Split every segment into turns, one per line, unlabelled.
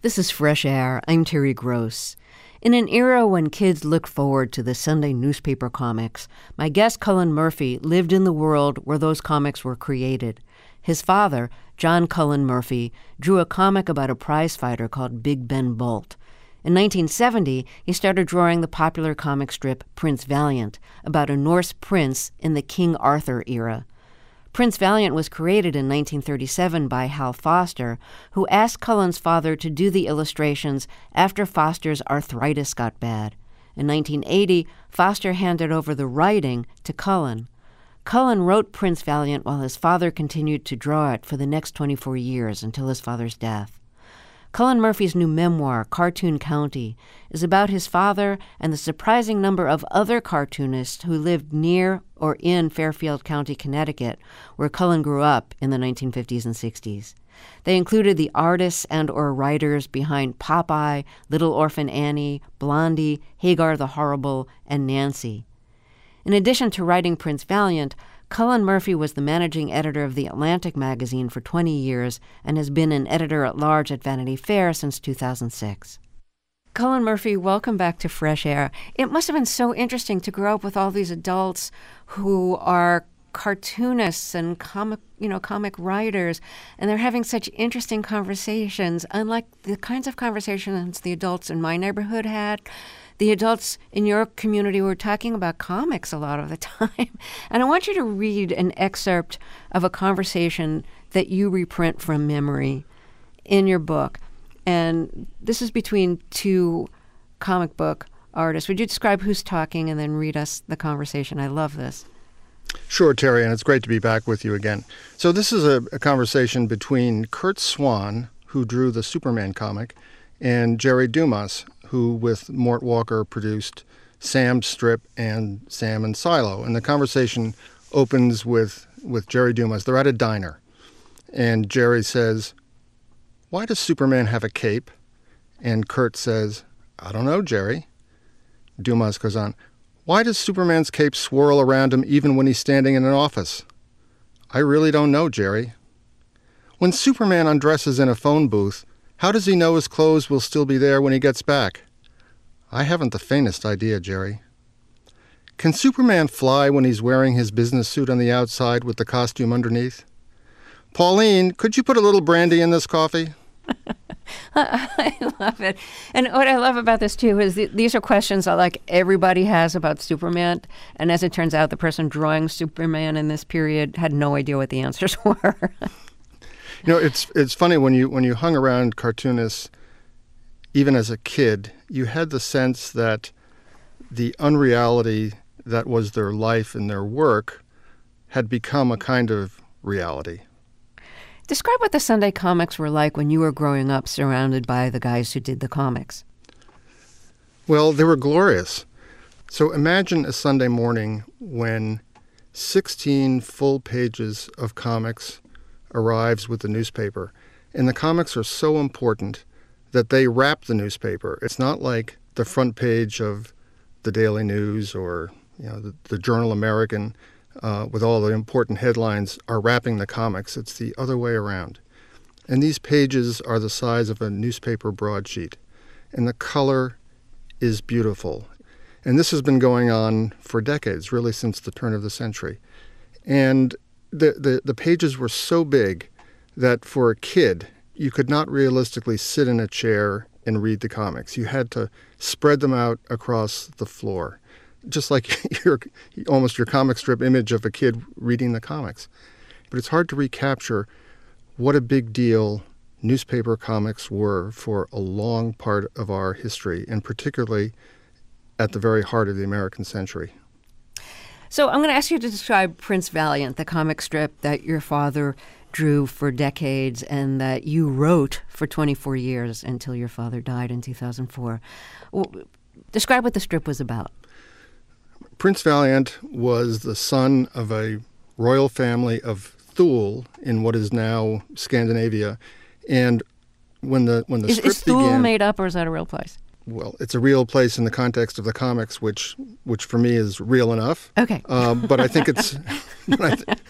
This is Fresh Air. I'm Terry Gross. In an era when kids looked forward to the Sunday newspaper comics, my guest Cullen Murphy lived in the world where those comics were created. His father, John Cullen Murphy, drew a comic about a prizefighter called Big Ben Bolt. In 1970, he started drawing the popular comic strip Prince Valiant, about a Norse prince in the King Arthur era. Prince Valiant was created in 1937 by Hal Foster, who asked Cullen's father to do the illustrations after Foster's arthritis got bad. In 1980, Foster handed over the writing to Cullen. Cullen wrote Prince Valiant while his father continued to draw it for the next 24 years until his father's death. Cullen Murphy's new memoir, Cartoon County, is about his father and the surprising number of other cartoonists who lived near or in Fairfield County, Connecticut, where Cullen grew up in the 1950s and 60s. They included the artists and or writers behind Popeye, Little Orphan Annie, Blondie, Hagar the Horrible, and Nancy. In addition to writing Prince Valiant, Cullen Murphy was the managing editor of The Atlantic magazine for 20 years and has been an editor-at-large at Vanity Fair since 2006. Cullen Murphy, welcome back to Fresh Air. It must have been so interesting to grow up with all these adults who are cartoonists and comic writers, and they're having such interesting conversations, unlike the kinds of conversations the adults in my neighborhood had. The adults in your community were talking about comics a lot of the time. And I want you to read an excerpt of a conversation that you reprint from memory in your book. And this is between two comic book artists. Would you describe who's talking and then read us the conversation? I love this.
Sure, Terry, and it's great to be back with you again. So this is a conversation between Curt Swan, who drew the Superman comic, and Jerry Dumas, who with Mort Walker produced Sam's strip and Sam and Silo. And the conversation opens with Jerry Dumas. They're at a diner. And Jerry says, "Why does Superman have a cape?" And Curt says, "I don't know, Jerry." Dumas goes on, "Why does Superman's cape swirl around him even when he's standing in an office?" "I really don't know, Jerry." "When Superman undresses in a phone booth, how does he know his clothes will still be there when he gets back?" "I haven't the faintest idea, Jerry." "Can Superman fly when he's wearing his business suit on the outside with the costume underneath?" "Pauline, could you put a little brandy in this coffee?"
I love it. And what I love about this, too, is these are questions that, like, everybody has about Superman. And as it turns out, the person drawing Superman in this period had no idea what the answers were.
You know, it's funny when you hung around cartoonists, even as a kid, you had the sense that the unreality that was their life and their work had become a kind of reality.
Describe what the Sunday comics were like when you were growing up surrounded by the guys who did the comics.
Well, they were glorious. So imagine a Sunday morning when 16 full pages of comics arrives with the newspaper. And the comics are so important that they wrap the newspaper. It's not like the front page of the Daily News or the Journal American with all the important headlines are wrapping the comics. It's the other way around. And these pages are the size of a newspaper broadsheet. And the color is beautiful. And this has been going on for decades, really since the turn of the century. And the pages were so big that for a kid, you could not realistically sit in a chair and read the comics. You had to spread them out across the floor, just like your comic strip image of a kid reading the comics. But it's hard to recapture what a big deal newspaper comics were for a long part of our history, and particularly at the very heart of the American century.
So I'm going to ask you to describe Prince Valiant, the comic strip that your father drew for decades and that you wrote for 24 years until your father died in 2004. Describe what the strip was about.
Prince Valiant was the son of a royal family of Thule in what is now Scandinavia. And when the script began...
Is Thule made up, or is that a real place?
Well, it's a real place in the context of the comics, which for me is real enough.
Okay.
But I think it's...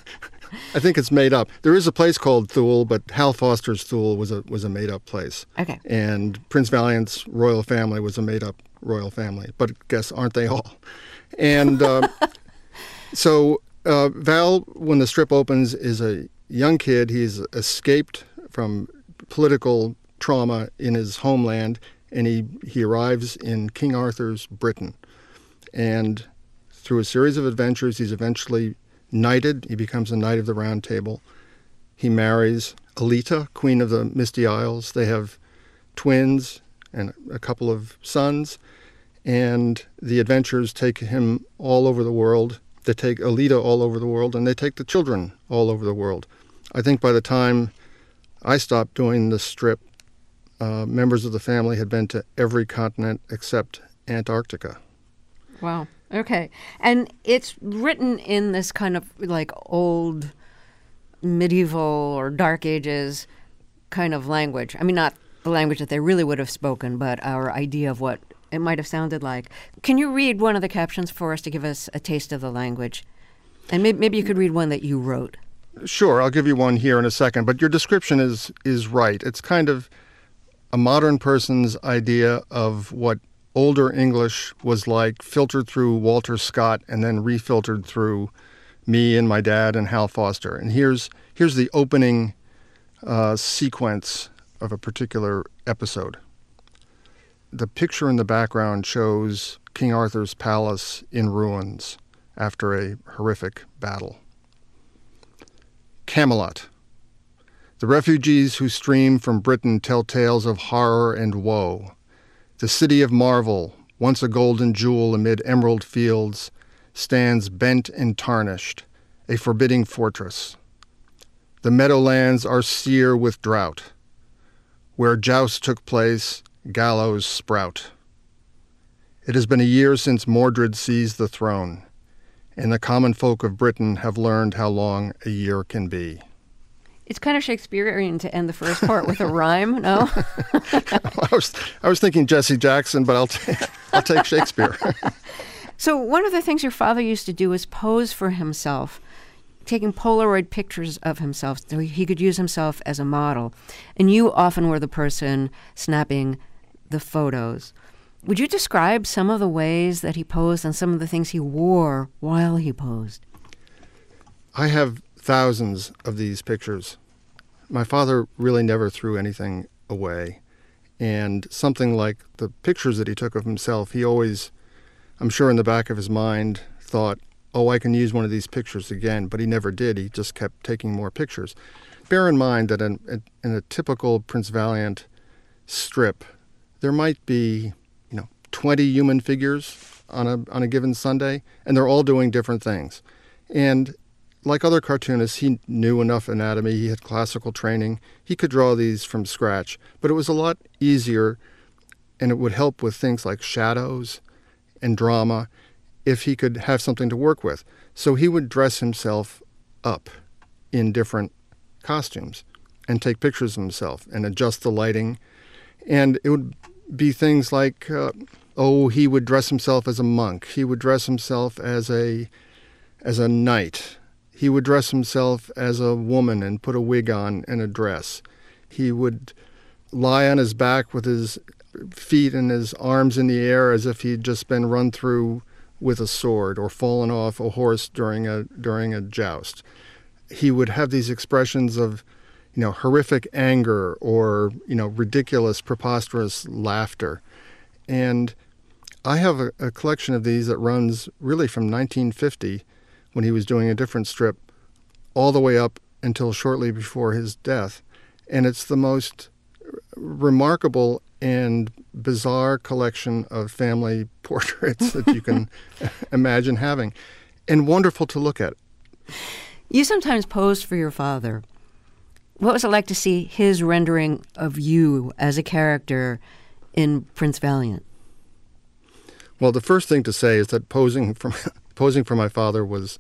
I think it's made up. There is a place called Thule, but Hal Foster's Thule was a made-up place.
Okay.
And Prince Valiant's royal family was a made-up royal family. But guess, aren't they all? And so Val, when the strip opens, is a young kid. He's escaped from political trauma in his homeland, and he arrives in King Arthur's Britain. And through a series of adventures, he's eventually knighted. He becomes a Knight of the Round Table. He marries Alita, Queen of the Misty Isles. They have twins and a couple of sons. And the adventures take him all over the world. They take Alita all over the world, and they take the children all over the world. I think by the time I stopped doing the strip, members of the family had been to every continent except Antarctica.
Wow. Okay. And it's written in this kind of like old medieval or Dark Ages kind of language. I mean, not the language that they really would have spoken, but our idea of what it might have sounded like. Can you read one of the captions for us to give us a taste of the language? And maybe you could read one that you wrote.
Sure, I'll give you one here in a second. But your description is right. It's kind of a modern person's idea of what older English was like, filtered through Walter Scott and then refiltered through me and my dad and Hal Foster. And here's the opening sequence of a particular episode. The picture in the background shows King Arthur's palace in ruins after a horrific battle. Camelot. The refugees who stream from Britain tell tales of horror and woe. The city of marvel, once a golden jewel amid emerald fields, stands bent and tarnished, a forbidding fortress. The meadowlands are sere with drought. Where jousts took place, gallows sprout. It has been a year since Mordred seized the throne, and the common folk of Britain have learned how long a year can be.
It's kind of Shakespearean to end the first part with a rhyme, no?
I was thinking Jesse Jackson, but I'll take Shakespeare.
So one of the things your father used to do was pose for himself, taking Polaroid pictures of himself so he could use himself as a model. And you often were the person snapping the photos. Would you describe some of the ways that he posed and some of the things he wore while he posed?
I have thousands of these pictures. My father really never threw anything away. And something like the pictures that he took of himself, he always, I'm sure in the back of his mind, thought, oh, I can use one of these pictures again. But he never did. He just kept taking more pictures. Bear in mind that in a typical Prince Valiant strip, there might be 20 human figures on a given Sunday, and they're all doing different things. And like other cartoonists, he knew enough anatomy. He had classical training. He could draw these from scratch. But it was a lot easier, and it would help with things like shadows and drama if he could have something to work with. So he would dress himself up in different costumes and take pictures of himself and adjust the lighting. And it would be things like, he would dress himself as a monk. He would dress himself as a knight. He would dress himself as a woman and put a wig on and a dress. He would lie on his back with his feet and his arms in the air as if he'd just been run through with a sword or fallen off a horse during a joust. He would have these expressions of, horrific anger or, ridiculous, preposterous laughter. And I have a collection of these that runs really from 1950, when he was doing a different strip, all the way up until shortly before his death. And it's the most remarkable and bizarre collection of family portraits that you can imagine having, and wonderful to look at.
You sometimes posed for your father. What was it like to see his rendering of you as a character in Prince Valiant?
Well, the first thing to say is that posing for my father was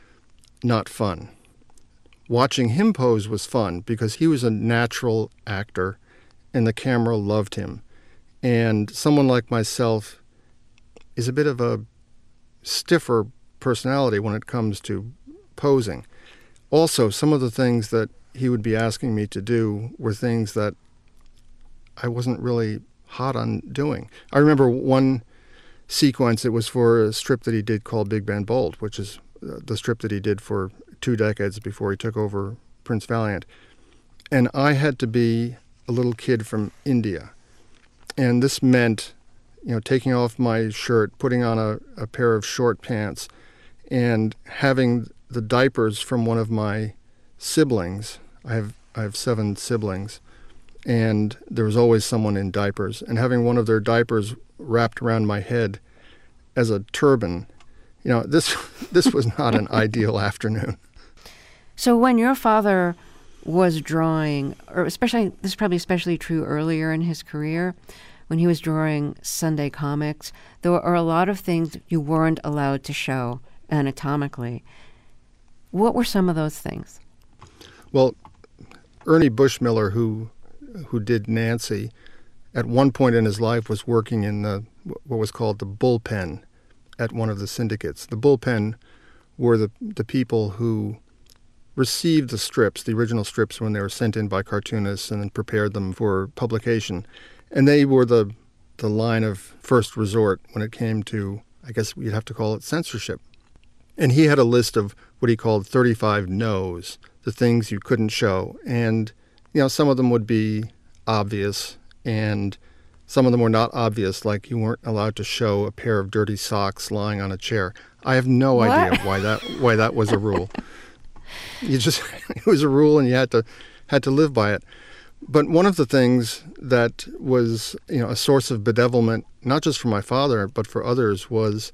not fun. Watching him pose was fun because he was a natural actor and the camera loved him. And someone like myself is a bit of a stiffer personality when it comes to posing. Also, some of the things that he would be asking me to do were things that I wasn't really hot on doing. I remember one sequence. It was for a strip that he did called Big Ben Bold, which is the strip that he did for 2 decades before he took over Prince Valiant. And I had to be a little kid from India. And this meant, taking off my shirt, putting on a pair of short pants, and having the diapers from one of my siblings. I have 7 siblings, and there was always someone in diapers. And having one of their diapers wrapped around my head as a turban, this was not an ideal afternoon.
So when your father was drawing, or especially, this is probably especially true earlier in his career, when he was drawing Sunday comics, there were a lot of things you weren't allowed to show anatomically. What were some of those things?
Well, Ernie Bushmiller, who did Nancy, at one point in his life was working in what was called the bullpen at one of the syndicates. The bullpen were the people who received the strips, the original strips, when they were sent in by cartoonists and then prepared them for publication. And they were the line of first resort when it came to, I guess you'd have to call it, censorship. And he had a list of what he called 35 no's, the things you couldn't show. And, some of them would be obvious, and some of them were not obvious, like you weren't allowed to show a pair of dirty socks lying on a chair. I have no idea why that was a rule. It was a rule, and you had to live by it. But one of the things that was, a source of bedevilment, not just for my father, but for others, was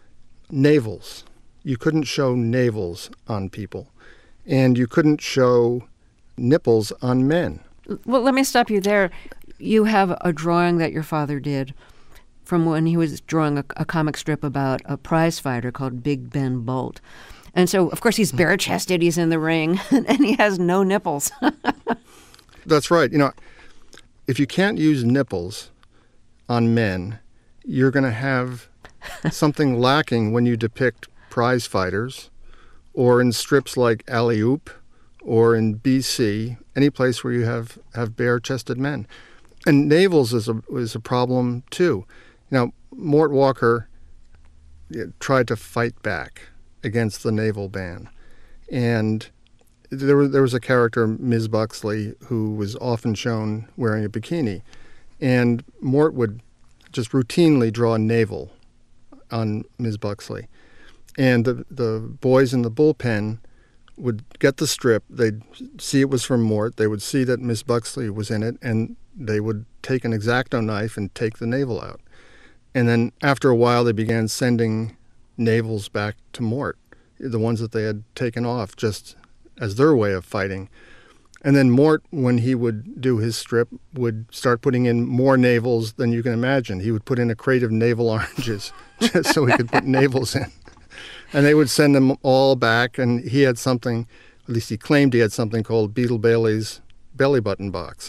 navels. You couldn't show navels on people, and you couldn't show nipples on men.
Well, let me stop you there. You have a drawing that your father did from when he was drawing a comic strip about a prize fighter called Big Ben Bolt. And so, of course, he's bare-chested, he's in the ring, and he has no nipples.
That's right. If you can't use nipples on men, you're going to have something lacking when you depict prize fighters, or in strips like Alley Oop, or in BC, any place where you have bare-chested men. And navels is a problem, too. Mort Walker tried to fight back against the navel ban. And there was a character, Ms. Buxley, who was often shown wearing a bikini. And Mort would just routinely draw a navel on Ms. Buxley. And the boys in the bullpen would get the strip. They'd see it was from Mort. They would see that Ms. Buxley was in it, and they would take an X-Acto knife and take the navel out. And then after a while, they began sending navels back to Mort, the ones that they had taken off, just as their way of fighting. And then Mort, when he would do his strip, would start putting in more navels than you can imagine. He would put in a crate of navel oranges just so he could put navels in. And they would send them all back, and he had something, at least he claimed he had something called Beetle Bailey's belly button box.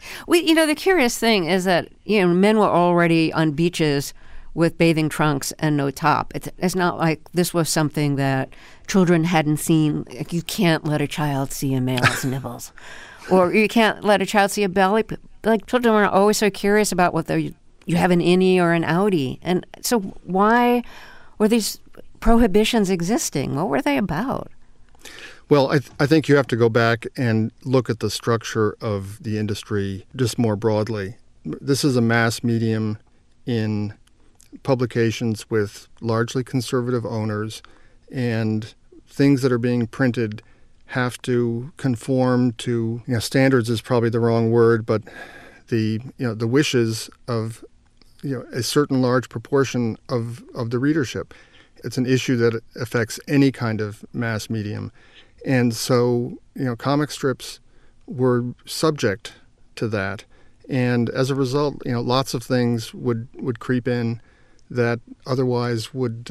The curious thing is that, men were already on beaches with bathing trunks and no top. It's not like this was something that children hadn't seen. Like, you can't let a child see a male's nipples. Or you can't let a child see a belly. Like, children are always so curious about whether you have an innie or an outie. And so why were these prohibitions existing? What were they about?
Well, I think you have to go back and look at the structure of the industry just more broadly. This is a mass medium in publications with largely conservative owners, and things that are being printed have to conform to, standards is probably the wrong word, but the wishes of a certain large proportion of the readership. It's an issue that affects any kind of mass medium. And so, comic strips were subject to that. And as a result, lots of things would creep in that otherwise would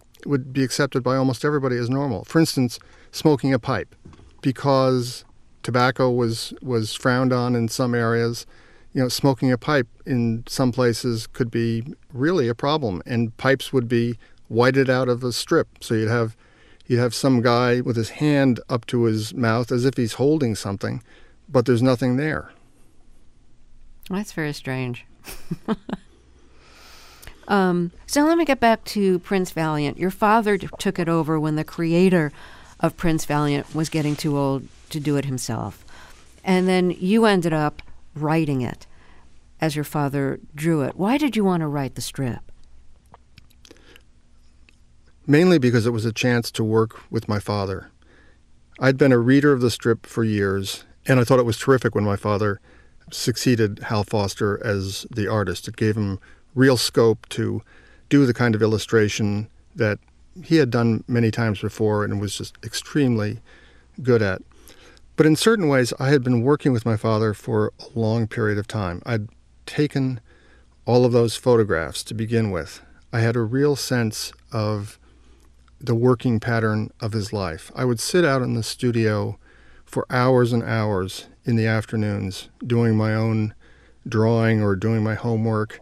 be accepted by almost everybody as normal. For instance, smoking a pipe. Because tobacco was frowned on in some areas, smoking a pipe in some places could be really a problem. And pipes would be whited out of a strip. So you'd have you'd have some guy with his hand up to his mouth as if he's holding something, but there's nothing there.
That's very strange. So let me get back to Prince Valiant. Your father took it over when the creator of Prince Valiant was getting too old to do it himself. And then you ended up writing it as your father drew it. Why did you want to write the strip?
Mainly because it was a chance to work with my father. I'd been a reader of the strip for years, and I thought it was terrific when my father succeeded Hal Foster as the artist. It gave him real scope to do the kind of illustration that he had done many times before and was just extremely good at. But in certain ways, I had been working with my father for a long period of time. I'd taken all of those photographs to begin with. I had a real sense of the working pattern of his life. I would sit out in the studio for hours and hours in the afternoons doing my own drawing or doing my homework.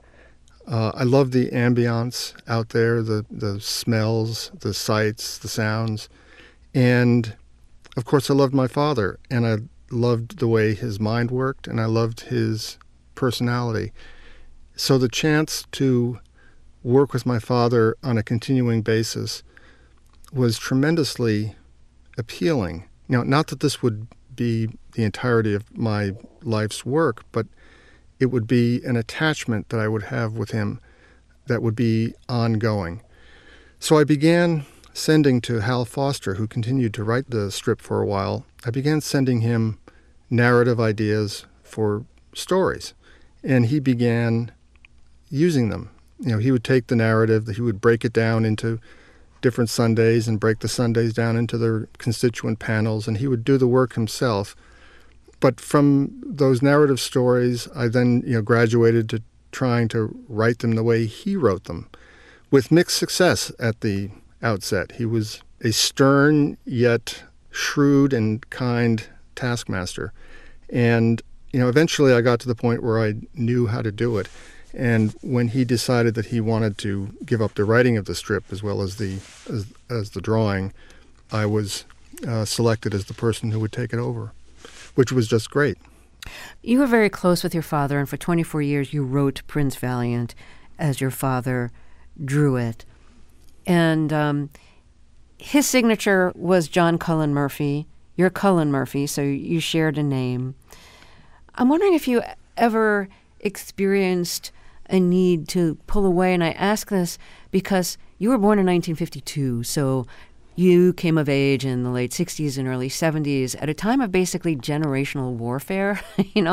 I loved the ambiance out there, the smells, the sights, the sounds. And, of course, I loved my father, and I loved the way his mind worked, and I loved his personality. So the chance to work with my father on a continuing basis was tremendously appealing. Now, not that this would be the entirety of my life's work, but it would be an attachment that I would have with him that would be ongoing. So I began sending to Hal Foster, who continued to write the strip for a while, I began sending him narrative ideas for stories, and he began using them. He would take the narrative, he would break it down into different Sundays and break the Sundays down into their constituent panels, and he would do the work himself. But from those narrative stories, I then graduated to trying to write them the way he wrote them, with mixed success at the outset. He was a stern yet shrewd and kind taskmaster. And eventually I got to the point where I knew how to do it. And when he decided that he wanted to give up the writing of the strip as well as the drawing, I was selected as the person who would take it over, which was just great.
You were very close with your father, and for 24 years you wrote Prince Valiant as your father drew it. And his signature was John Cullen Murphy. You're Cullen Murphy, so you shared a name. I'm wondering if you ever experienced a need to pull away, and I ask this because you were born in 1952, so you came of age in the late 60s and early 70s at a time of basically generational warfare,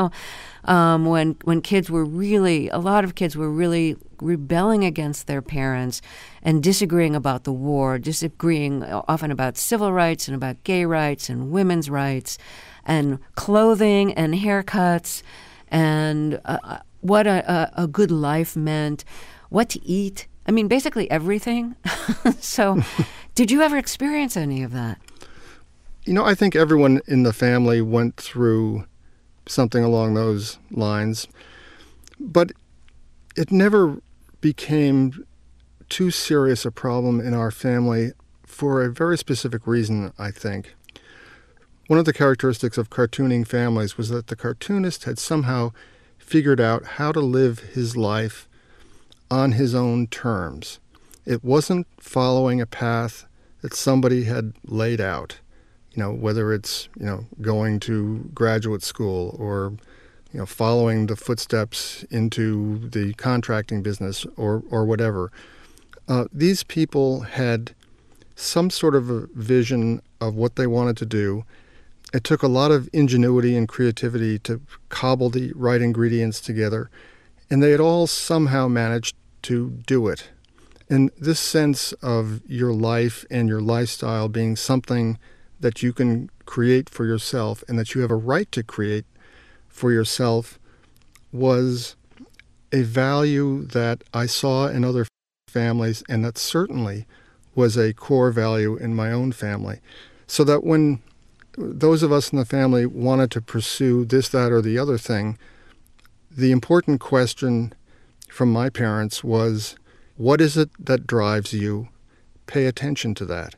when kids were really, a lot of kids were really rebelling against their parents and disagreeing about the war, disagreeing often about civil rights and about gay rights and women's rights and clothing and haircuts and what a good life meant, what to eat. I mean, basically everything. So did you ever experience any of that?
I think everyone in the family went through something along those lines. But it never became too serious a problem in our family for a very specific reason, I think. One of the characteristics of cartooning families was that the cartoonist had somehow figured out how to live his life on his own terms. It wasn't following a path that somebody had laid out, whether it's, going to graduate school or, following the footsteps into the contracting business or whatever. These people had some sort of a vision of what they wanted to do. It took a lot of ingenuity and creativity to cobble the right ingredients together, and they had all somehow managed to do it. And this sense of your life and your lifestyle being something that you can create for yourself and that you have a right to create for yourself was a value that I saw in other families, and that certainly was a core value in my own family. So that when those of us in the family wanted to pursue this, that, or the other thing, the important question from my parents was, what is it that drives you? Pay attention to that.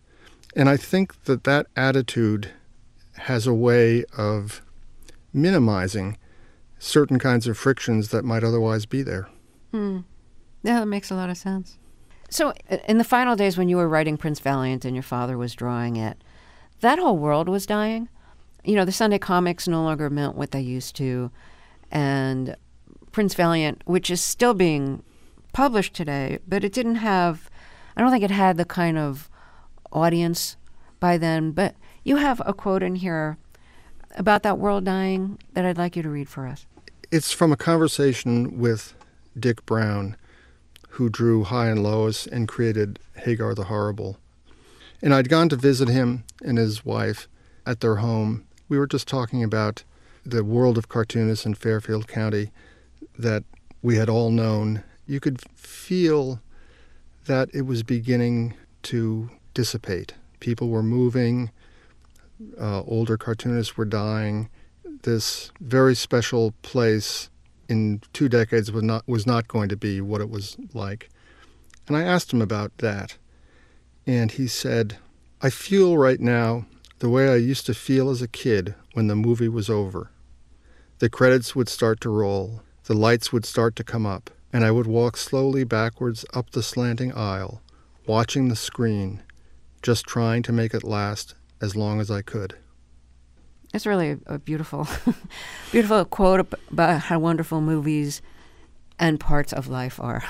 And I think that that attitude has a way of minimizing certain kinds of frictions that might otherwise be there.
Yeah, that makes a lot of sense. So in the final days when you were writing Prince Valiant and your father was drawing it, that whole world was dying. You know, the Sunday comics no longer meant what they used to. And Prince Valiant, which is still being published today, but it didn't have, I don't think it had the kind of audience by then. But you have a quote in here about that world dying that I'd like you to read for us.
It's from a conversation with Dick Brown, who drew High and Lois and created Hagar the Horrible. And I'd gone to visit him and his wife at their home. We were just talking about the world of cartoonists in Fairfield County that we had all known. You could feel that it was beginning to dissipate. People were moving. Older cartoonists were dying. This very special place in 2 decades was not going to be what it was like. And I asked him about that. And he said, I feel right now the way I used to feel as a kid when the movie was over. The credits would start to roll. The lights would start to come up. And I would walk slowly backwards up the slanting aisle, watching the screen, just trying to make it last as long as I could.
It's really a beautiful, beautiful quote about how wonderful movies and parts of life are.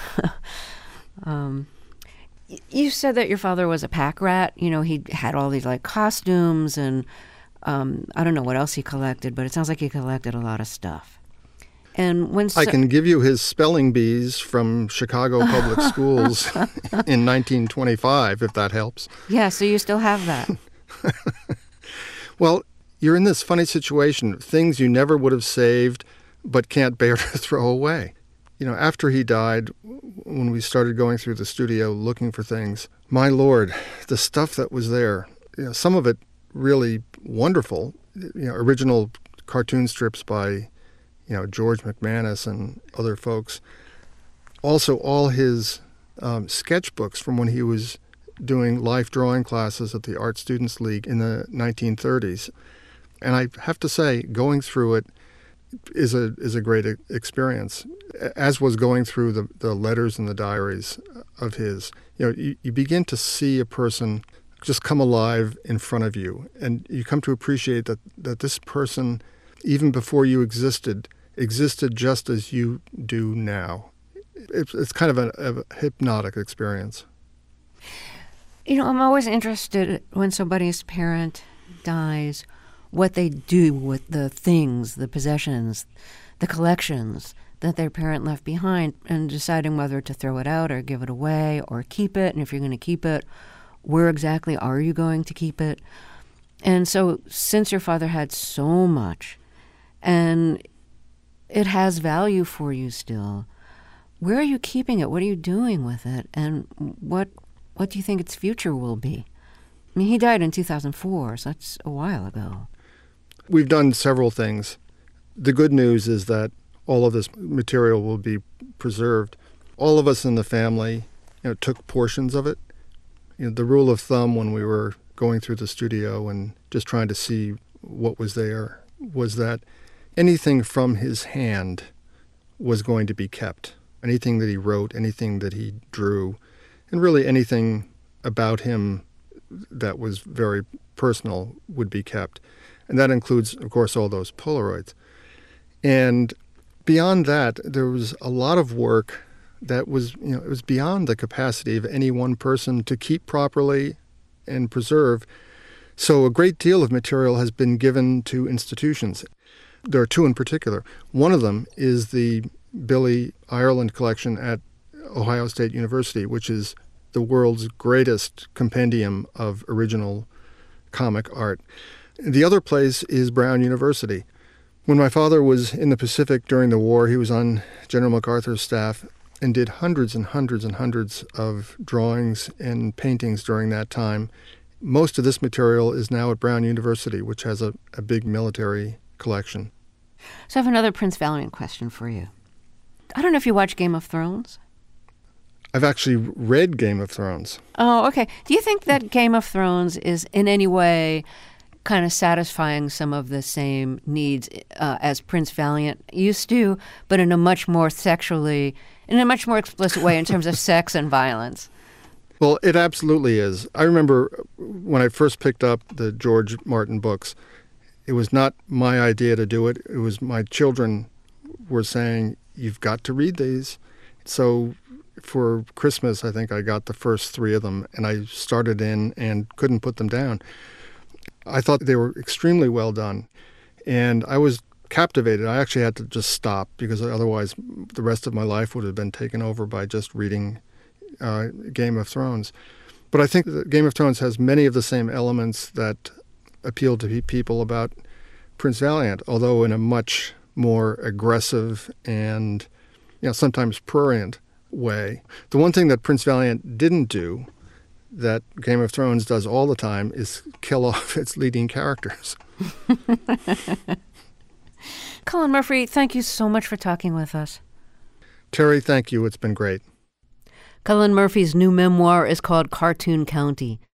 You said that your father was a pack rat. You know, he had all these like costumes and I don't know what else he collected, but it sounds like he collected a lot of stuff. And when
I can give you his spelling bees from Chicago Public Schools in 1925, if that helps.
Yeah, so you still have that.
Well, you're in this funny situation, things you never would have saved but can't bear to throw away. You know, after he died, when we started going through the studio looking for things, my Lord, the stuff that was there, you know, some of it really wonderful, you know, original cartoon strips by, you know, George McManus and other folks. Also, all his sketchbooks from when he was doing life drawing classes at the Art Students League in the 1930s. And I have to say, going through it is a great experience, as was going through the letters and the diaries of his. You know, you begin to see a person just come alive in front of you, and you come to appreciate that this person, even before you existed just as you do now. It's kind of a hypnotic experience.
You know, I'm always interested when somebody's parent dies, what they do with the things, the possessions, the collections that their parent left behind, and deciding whether to throw it out or give it away or keep it. And if you're going to keep it, where exactly are you going to keep it? And so since your father had so much and it has value for you still, where are you keeping it? What are you doing with it? And what do you think its future will be? I mean, he died in 2004, so that's a while ago.
We've done several things. The good news is that all of this material will be preserved. All of us in the family, you know, took portions of it. You know, the rule of thumb when we were going through the studio and just trying to see what was there was that anything from his hand was going to be kept. Anything that he wrote, anything that he drew, and really anything about him that was very personal would be kept. And that includes, of course, all those Polaroids. And beyond that, there was a lot of work that was, you know, it was beyond the capacity of any one person to keep properly and preserve. So a great deal of material has been given to institutions. There are two in particular. One of them is the Billy Ireland collection at Ohio State University, which is the world's greatest compendium of original comic art. The other place is Brown University. When my father was in the Pacific during the war, he was on General MacArthur's staff and did hundreds and hundreds and hundreds of drawings and paintings during that time. Most of this material is now at Brown University, which has a big military collection.
So I have another Prince Valiant question for you. I don't know if you watch Game of Thrones.
I've actually read Game of Thrones.
Oh, okay. Do you think that Game of Thrones is in any way kind of satisfying some of the same needs as Prince Valiant used to, but in a much more explicit way in terms of sex and violence?
Well, it absolutely is. I remember when I first picked up the George Martin books, it was not my idea to do it. It was my children were saying, you've got to read these. So for Christmas, I think I got the first 3 of them, and I started in and couldn't put them down. I thought they were extremely well done, and I was captivated. I actually had to just stop because otherwise the rest of my life would have been taken over by just reading Game of Thrones. But I think that Game of Thrones has many of the same elements that appeal to people about Prince Valiant, although in a much more aggressive and sometimes prurient way. The one thing that Prince Valiant didn't do that Game of Thrones does all the time is kill off its leading characters.
Colin Murphy, thank you so much for talking with us.
Terry, thank you. It's been great.
Colin Murphy's new memoir is called Cartoon County.